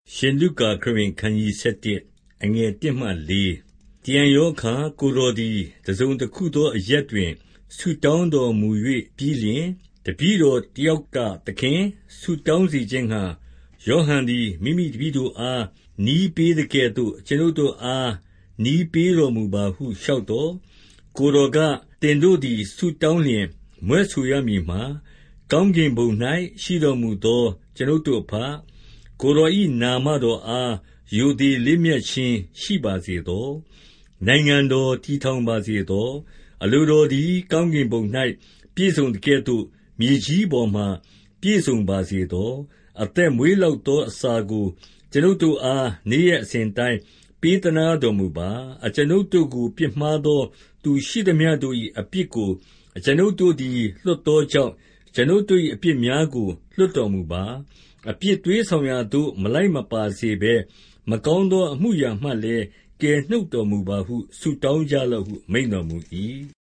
ရှင်လုကာခရစ်ဝင်ခန်းကြီး7အငယ်1မှ4တရံရောအခါကိုတော်သည်တစုံတစ်ခုသောအရက်တွင်ဆုတောင်းတော်မူ၍ပြီးလျှင်တပည့်တော်တယောက်ကသခင်ဆုတောင်းစေခြင်းငှါယောဟန်သည်မိမိတပည့်တို့အားနီးပေးသကဲ့သို့ကျွန်ုပ်တို့အားနီးပေးတော်မူပါဟုလျှောက်သော်ကိုတော်ကသင်တို့သည်ဆုတောင်းလျှင်မြွက်ဆိုရမည်မှာကောင်းကင်ဘုံ၌ရှိတော်မူသောကျွန်ုပ်တို့အဖကိုယ်တော်၏နာမတော်အားရိုသေလေးမြတ်ခြင်းရှိပါစေသောနိုင်ငံတော်တည်ထောင်ပါစေသောအလိုတော်သည်ကောင်းကင်ဘုံ၌ပြည့်စုံသကဲ့သို့မြေကြီးပေါ်မှာပြည့်စုံပါစေသောအသက်မွေးလောက်သောအစာကိုကျွန်ုပ်တို့အားနေ့ရက်အစဉ်တိုင်းပေးသနားတော်မူပါအကျွန်ုပ်တို့ကိုပြစ်မှားသောသူရှိသမျှတို့၏အပြစ်ကိုအကျွန်ုပ်တို့သည်လွတ်သောကြောင့်ကျွန်ုပ်တို့၏အပြစ်များကိုလွတ်တော်မူပါအပြစ်သွေးဆောင်ရာသို့မလိုက်မပါစေဘဲမကောင်းသောအမှုရာမှလည်းကယ်နှုတ်တော်မူပါဟုဆုတောင်းကြလော့ဟုမိန့်တော်မူ၏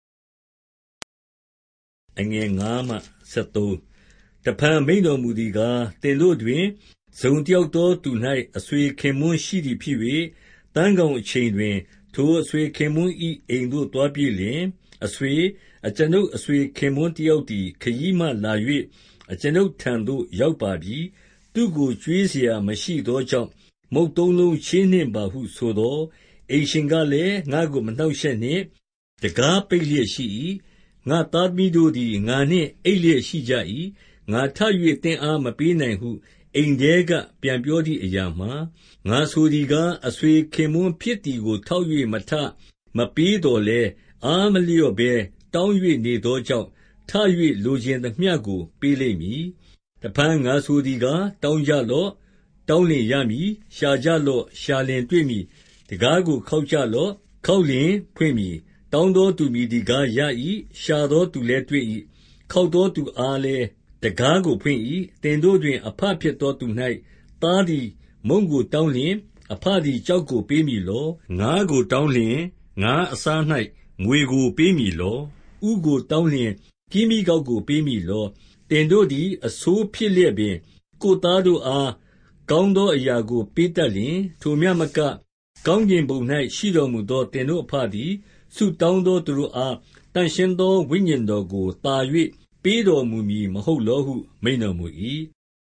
အငယ်9မှ13တဖန်မိန့်တော်မူသည်ကားသင်တို့တွင်ဇုံတယောက်သောသူ၌အဆွေခင်မွန်းရှိသည်ဖြစ်၍တန်းကောင်အချိန်တွင်ထိုအဆွေခင်မွန်း၏အိမ်သို့သွားပြေးလျင်အဆွေအကျွန်ုပ်အဆွေခင်မွန်းတယောက်သည်ခရီးမှလာ၍အကျွန်ုပ်ထံသို့ရောက်ပါပြီသူကိုကျွေးเสียမရှိသောကြောင့်မုတ်သုံးလုံးချေးနှင့်ပါဟုဆိုသောအိမ်ရှင်ကလည်းငါကိုမနှောက်ရှက်နှင့်တကားပိတ်လျက်ရှိ၏ငါသားသမီးတို့သည်ငါနှင့်အိပ်လျက်ရှိကြ၏ငါထ၍သင်အားမပေးနိုင်ဟုအိမ်ထဲကပြန်ပြောသည့်အရာမှာငါဆိုသည်ကားအဆွေခင်မွန်းဖြစ်သည်ကိုထောက်၍မထမပေးတော်လဲအားမလျော့ဘဲတောင်း၍နေသောကြောင့်ထ၍လိုချင်သမျှကိုပေးလိမ့်မည်တဖန်ငါဆိုသည်ကားတောင်းကြလော့တောင်းလျှင်ရမည်ရှာကြလော့ရှာလျှင်တွေ့မည်တကားကိုခေါက်ကြလော့ခေါက်လျှင်ဖွင့်မည်တောင်းသောသူမည်သည်ကားရ၏ရှာသောသူလည်းတွေ့၏ခေါက်သောသူအားလည်းတကားကိုဖွင့်၏သင်တို့တွင်အဘဖြစ်သောသူ၌သားသည်မုန့်ကိုတောင်းလျှင်အဘသည်ကြောက်ကိုပေးမည်လောငါးကိုတောင်းလျှင်ငါးအစား၌ငွေကိုပေးမည်လောဥကိုတောင်းလျှင်ကင်းမြီးကောက်ကိုပေးမည်လောသင်တို့သည်အဆိုးဖြစ်လျက်ပင်ကိုယ်သားတို့အားကောင်းသောအရာကိုပေးတတ်လျှင်ထိုမျှမကကောင်းကင်ဘုံ၌ရှိတော်မူသောသင်တို့အဘသည်ဆုတောင်းသောသူတို့အားတန်ရှင်းသောဝိညာဉ်တော်ကိုတာ၍ပေးတော်မူမည်မဟုတ်လောဟုမိန့်တော်မူ၏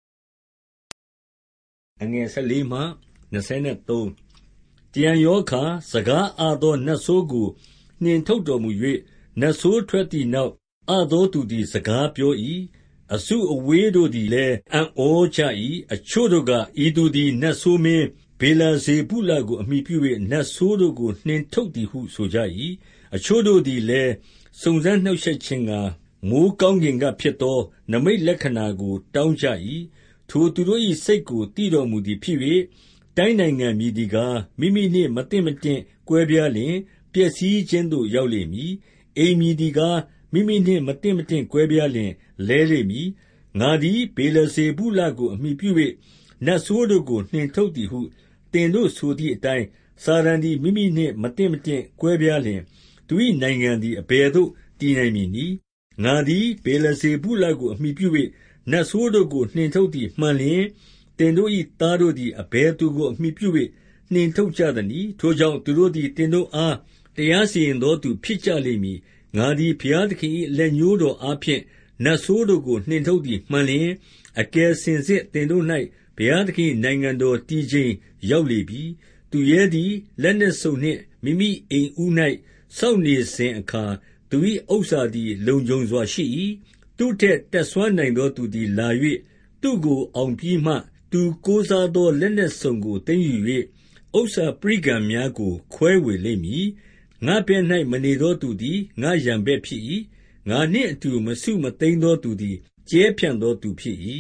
အငယ်14မှ23တရံရောအခါစကားအသောနတ်ဆိုးကိုနှင်ထုတ်တော်မူ၍နတ်ဆိုးထွက်သည့်နောက်အသောသူသည်စကားပြော၏အစုအဝေးတို့သည်လည်းအံ့ဩကြ၏အချို့တို့ကဤသူသည်နတ်ဆိုးမင်းဗေလဇေဗုလကိုအမှီပြု၍နတ်ဆိုးတို့ကိုနှင်ထုတ်သည်ဟုဆိုကြ၏အချို့တို့သည်လည်းစုံစမ်းနှောက်ယှက်ခြင်းငှါမိုဃ်းကောင်းကင်ကဖြစ်သောနိမိတ်လက္ခဏာကိုတောင်းကြ၏ထိုသူတို့၏စိတ်ကိုသိတော်မူသည်ဖြစ်၍တိုင်းနိုင်ငံမည်သည်ကားမိမိနှင့်မသင့်မတင့်ကွဲပြားလျှင်ပျက်စီးခြင်းသို့ရောက်လိမ့်မည်အိမ်မည်သည်ကားမိမိနှင့်မသင့်မတင့်ကွဲပြားလျှင်လဲလိမ့်မည်ငါသည်ဗေလဇေဗုလကိုအမှီပြု၍နတ်ဆိုးတို့ကိုနှင်ထုတ်သည်ဟုသင်တို့ဆိုသည့်အတိုင်းစာတန်သည်မိမိနှင့်မသင့်မတင့်ကွဲပြားလျှင်သူ၏နိုင်ငံသည်အဘယ်သို့တည်နိုင်မည်နည်းငါသည်ဗေလဇေဗုလကိုအမှီပြု၍နတ်ဆိုးတို့ကိုနှင်ထုတ်သည်မှန်လျှင်သင်တို့၏သားတို့သည်အဘယ်သူကိုအမှီပြု၍နှင်ထုတ်ကြသနည်းထိုကြောင့်သူတို့သည်သင်တို့အားတရားစီရင်သောသူဖြစ်ကြလိမ့်မည်ငါသည်ဘုရားသခင်၏လက်ညှိုးတော်အားဖြင့်နတ်ဆိုးတို့ကိုနှင်ထုတ်သည်မှန်လျှင်အကယ်စင်စစ်သင်တို့၌ဘုရားသခင်၏နိုင်ငံတော်တည်ခြင်းရောက်လေပြီသူရဲသည်လက်နှင့်စုံနှင့်မိမိအိမ်ဦး၌စောင့်နေစဉ်အခါသူ၏ဥစ္စာသည်လုံခြုံစွာရှိ၏သူထက်တတ်စွမ်းနိုင်သောသူသည်လာ၍သူကိုအောင်ပြီးမှသူကိုးစားသောလက်နှင့်စုံကိုသိမ်းယူ၍ဥစ္စာပရိကံများကိုခွဲဝေလိမ့်မည်ငါဘက်၌မနေသောသူသည်ငါရန်ဘက်ဖြစ်၏ငါနှင့်အတူမစုမသိမ်းသောသူသည်ကျဲဖြန့်သောသူဖြစ်၏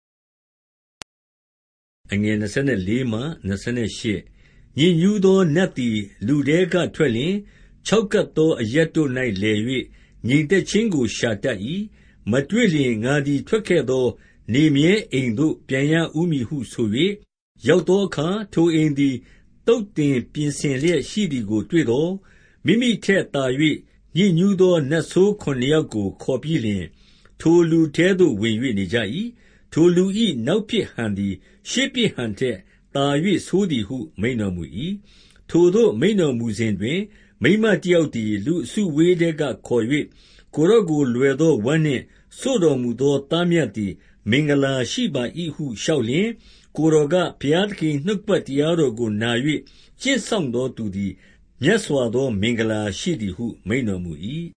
အငယ်24မှ28ညစ်ညူးသောနတ်သည်လူထဲကထွက်လျှင်ခြောက်ကပ်သောအရပ်တို့၌လည်၍ငြိမ်သက်ခြင်းကိုရှာတတ်၏မတွေ့လျှင်ငါသည်ထွက်ခဲ့သောနေမြဲအိမ်သို့ပြန်ရဦးမည်ဟုဆို၍ရောက်သောအခါထိုအိမ်သည်တုတ်တင်ပြင်ဆင်လျက်ရှိသည်ကိုတွေ့သောမိမိထက်သာ၍ညစ်ညူးသောနတ်ဆိုး9ယောက်ကိုခေါ်ပြီးလျှင်ထိုလူထဲသို့ဝင်၍နေကြ၏ထိုလူ၏နောက်ဖြစ်ဟန်သည်ရှေ့ဖြစ်ဟန်ထက်သာ၍ဆိုးသည်ဟုမိန့်တော်မူ၏။ ထိုသို့မိန့်တော်မူစဉ်တွင် မိန်းမတယောက်သည် လူအစုအဝေးထဲကခေါ်၍ကိုယ်တော်ကိုလွယ်သောဝမ်းနှင့်စို့တော်မူသောသားမြတ်သည် မင်္ဂလာရှိပါ၏ဟုလျှောက်လျှင်၊ ကိုယ်တော်ကဘုရားသခင်၏နှုတ်ကပတ်တရားတော်ကိုနာ၍ကျင့်စောင့်သောသူသည် မြတ်စွာသောမင်္ဂလာရှိသည်ဟုမိန့်တော်မူ၏။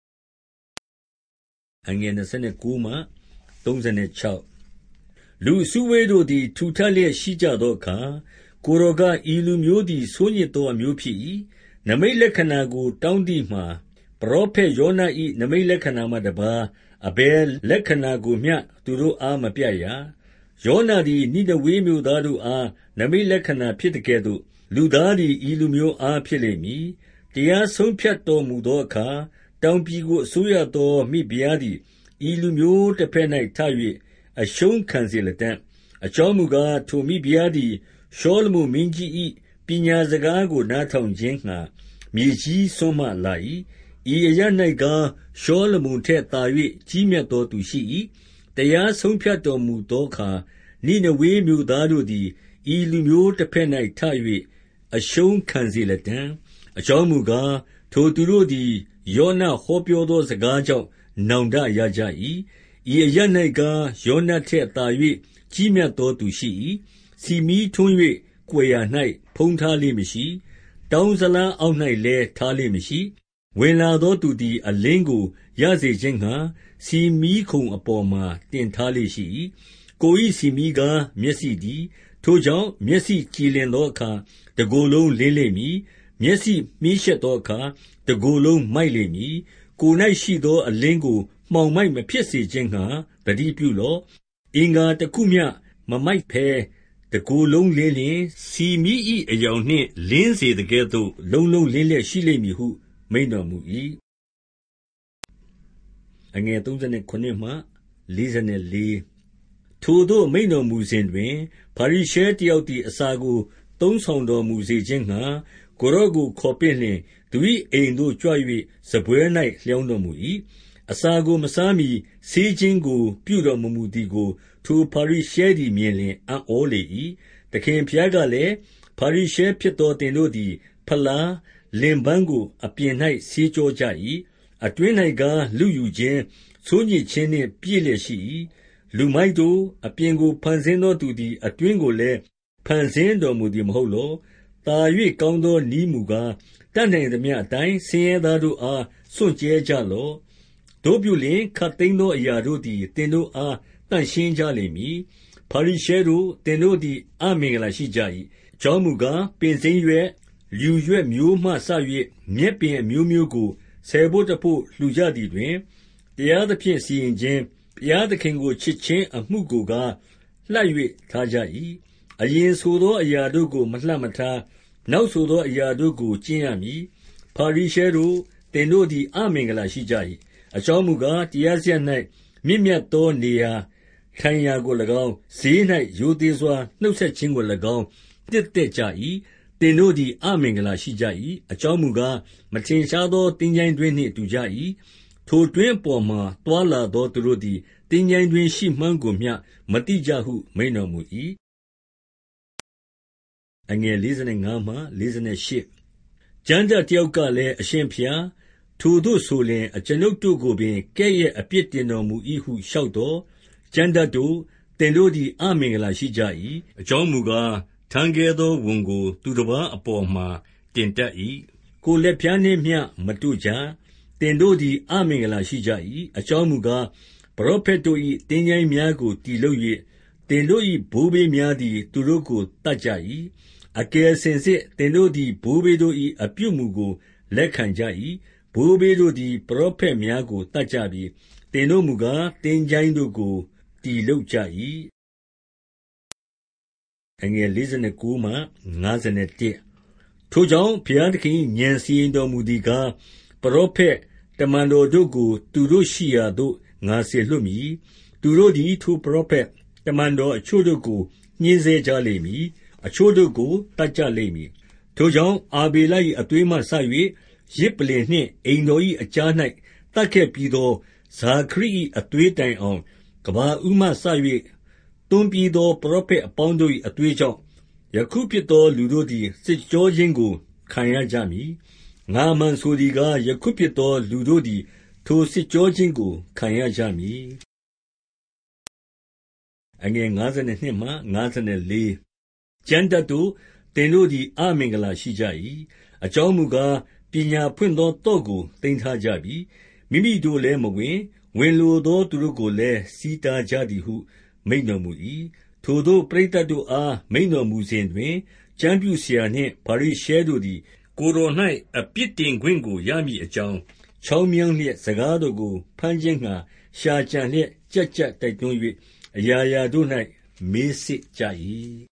လူအစုအဝေးတို့သည်ထူထပ်လျက်ရှိကြသောအခါ၊ ကိုယ်တော်က၊ ဤလူမျိုးသည်ဆိုးညစ်သောအမျိုးဖြစ်၏။ နိမိတ်လက္ခဏာကိုတောင်းသည်မှာပရောဖက်ယောန၏နိမိတ်လက္ခဏာမှတပါးအဘယ်လက္ခဏာကိုမျှသူတို့အားမပြရာ။ ယောနသည်နိနေဝေမြို့သားတို့အားနိမိတ်လက္ခဏာဖြစ်သကဲ့သို့ လူသားသည်ဤလူမျိုးအားဖြစ်လိမ့်မည်။ တရားဆုံးဖြတ်တော်မူသောအခါ တောင်ပြည်ကိုအစိုးရသောမိဖုရားသည် ဤလူမျိုးတဘက်၌ထ၍အရှုံးခံစေလတံ့။ အကြောင်းမူကား၊ ထိုမိဖုရားသည်ရှောလမုန်မင်းကြီး၏ပညာစကားကိုနားထောင်ခြင်းငှါ မြေကြီးစွန်းမှလာ၏။ ဤအရပ်၌ကားရှောလမုန်ထက်သာ၍ကြီးမြတ်သောသူရှိ၏။ တရားဆုံးဖြတ်တော်မူသောအခါ နိနေဝေမြို့သားတို့သည် ဤလူမျိုးတဘက်၌ထ၍အရှုံးခံစေလတံ့။ အကြောင်းမူကား၊ ထိုသူတို့သည် ယောနဟောပြောသောစကားကြောင့် နောင်တရကြ၏။ ဤအရပ်၌ကားယောနထက်သာ၍ကြီးမြတ်သောသူရှိ၏။ ဆီမီးထွန်း၍ကွယ်ရာ၌ဖုံးထားလေ့မရှိ။ တောင်းဇလားအောက်၌လည်းထားလေ့မရှိ။ ဝင်လာသောသူသည်အလင်းကိုရစေခြင်းငှါ ဆီမီးခုံအပေါ်မှာတင်ထားလေ့ရှိ၏။ ကိုယ်၏ဆီမီးကားမျက်စိတည်း။ ထိုကြောင့်မျက်စိကြည်လင်သောအခါ တကိုယ်လုံးလင်းလိမ့်မည်။ မျက်စိမြှေးရှက်သောအခါ တကိုယ်လုံးမိုက်လိမ့်မည်။ ကိုယ်၌ရှိသောအလင်းကိုမှောင်မိုက်မဖြစ်စေခြင်းငှါ သတိပြုလော့။ အင်္ဂါတခုမျှမမိုက်ဘဲတကိုယ်လုံးလင်းလျှင် ဆီမီး၏အရောင်နှင့်လင်းစေသကဲ့သို့ လုံးလုံးလင်းလျက်ရှိလိမ့်မည်ဟုမိန့်တော်မူ၏။ ထိုသို့မိန့်တော်မူစဉ်တွင် ဖာရိရှဲတယောက်သည် အစာကိုသုံးဆောင်တော်မူစေခြင်းငှါ ကိုယ်တော်ကိုခေါ်ပင့်လျှင် သူ၏အိမ်သို့ကြွ၍စားပွဲ၌လျောင်းတော်မူ၏။ အစာကိုမစားမှီဆေးခြင်းကိုပြုတော်မမူသည်ကို ထိုဖာရိရှဲသည်မြင်လျှင်အံ့ဩလေ၏။ သခင်ဘုရားကလည်း၊ ဖာရိရှဲဖြစ်သောသင်တို့သည် ဖလား၊ လင်ပန်းကိုအပြင်၌ဆေးကြောကြ၏။ အတွင်း၌ကားလုယူခြင်း၊ ဆိုးညစ်ခြင်းနှင့်ပြည့်လျက်ရှိ၏။ လူမိုက်တို့၊ အပြင်ကိုဖန်ဆင်းသောသူသည် အတွင်းကိုလည်းဖန်ဆင်းတော်မူသည်မဟုတ်လော။ သာ၍ကောင်းသောနည်းမူကား၊ တတ်နိုင်သမျှအတိုင်းဆင်းရဲသားတို့အား စွန့်ကြဲကြလော့။ သို့ပြုလျှင်ခပ်သိမ်းသောအရာတို့သည် သင်တို့အားသန့်ရှင်းကြလိမ့်မည်။ ဖာရိရှဲတို့၊ သင်တို့သည်အမင်္ဂလာရှိကြ၏။ အကြောင်းမူကား၊ ပင်စိမ်းရွက်၊ လျူရွက်မျိုးမှစ၍ မြက်ပင်အမျိုးမျိုးကို ဆယ်ဘို့တဘို့လှူကြသည်တွင်၊ တရားသဖြင့်စီရင်ခြင်း၊ ဘုရားသခင်ကိုချစ်ခြင်းအမှုကိုကားလှပ်၍ထားကြ၏။ အရင်ဆိုသောအရာတို့ကိုမလှပ်မထား၊ နောက်ဆိုသောအရာတို့ကိုကျင့်ရမည်။ ဖာရိရှဲတို့၊ သင်တို့သည်အမင်္ဂလာရှိကြ၏။ အကြောင်းမူကား၊ တရားစရပ်၌မြင့်မြတ်သောနေရာထိုင်ရာကို၎င်း၊ ဈေး၌ရိုသေစွာနှုတ်ဆက်ခြင်းကို၎င်း နှစ်သက်ကြ၏။ သင်တို့သည်အမင်္ဂလာရှိကြ၏။ အကြောင်းမူကား၊ မထင်ရှားသောသင်္ချိုင်းတွင်းနှင့်တူကြ၏။ ထိုတွင်းအပေါ်မှာသွားလာသောသူတို့သည် သင်္ချိုင်းတွင်းရှိမှန်းကိုမျှမသိကြဟုမိန့်တော်မူ၏။ ကျမ်းတတ်တယောက်ကလည်း၊ အရှင်ဘုရား၊ ထိုသို့ဆိုလျှင် အကျွန်ုပ်တို့ကိုပင်ကဲ့ရဲ့အပြစ်တင်တော်မူ၏ဟုလျှောက်သော်၊ ကျမ်းတတ်တို့၊ သင်တို့သည်အမင်္ဂလာရှိကြ၏။ အကြောင်းမူကား၊ ထမ်းခဲသောဝန်ကိုသူတပါးအပေါ်မှာတင်တတ်၏။ ကိုယ်လက်ဖျားနှင့်မျှမတို့ကြ။ သင်တို့သည်အမင်္ဂလာရှိကြ၏။ အကြောင်းမူကား၊ ပရောဖက်တို့၏သင်္ချိုင်းများကိုတည်လုပ်၍၊ သင်တို့၏ဘိုးဘေးများသည် သူတို့ကိုသတ်ကြ၏။ အကယ်စင်စစ်သင်တို့သည် ဘိုးဘေးတို့၏အပြုအမူကိုလက်ခံကြ၏။ ဘိုးဘေးတို့သည် ပရောဖက်များကိုသတ်ကြပြီ။ သင်တို့မူကားသင်္ချိုင်းတို့ကိုတည်လုပ်ကြ၏။ ထိုကြောင့်ဘုရားသခင်၏ဥာဏ်စီရင်တော်မူသည်ကား၊ ပရောဖက်တမန်တော်တို့ကို သူတို့ရှိရာသို့ငါစေလွှတ်မည်။ သူတို့သည်ထိုပရောဖက်တမန်တော်အချို့တို့ကို ညှဉ်းဆဲကြလိမ့်မည်။ အချို့တို့ကိုသတ်ကြလိမ့်မည်။ ထိုကြောင့်အာဗေလ၏အသွေးမှစ၍ ယဇ်ပလ္လင်နှင့်အိမ်တော်၏အကြား၌သတ်ခဲ့ပြီးသော ဇာခရိ၏အသွေးတိုင်အောင် ကမ္ဘာဦးမှစ၍ သွန်းပြီးသောပရောဖက်အပေါင်းတို့၏အသွေးကြောင့်ယခုဖြစ်သောလူတို့သည်စစ်ကြောခြင်းကိုခံရကြမည်။ငါအမှန်ဆိုသည်ကားယခုဖြစ်သောလူတို့သည်ထိုစစ်ကြောခြင်းကိုခံရကြမည်။52ကျမ်းတတ်တို့သင်တို့သည်အမင်္ဂလာရှိကြ၏။အကြောင်းမူကားပညာဖွင့်သောသော့ကိုသိမ်းထားကြပြီ။မိမိတို့လည်းမဝင်။ဝင်လိုသောသူတို့ကိုလည်းဆီးတားကြသည်ဟုမိန့်တော်မူ၏။ထိုသို့ပရိသတ်တို့အားမိန့်တော်မူစဉ်တွင်ကျမ်းပြုဆရာနှင့်ဖာရိရှဲတို့သည်ကိုယ်တော်၌အပြစ်တင်ခွင့်ကိုရမည်အကြောင်းချောင်းမြောင်းလျက်စကားတော်ကိုဘမ်းခြင်းငှါရှာကြံလျက်ကျပ်ကျပ်တိုက်တွန်း၍အရာရာတို့၌မေးစစ်ကြ၏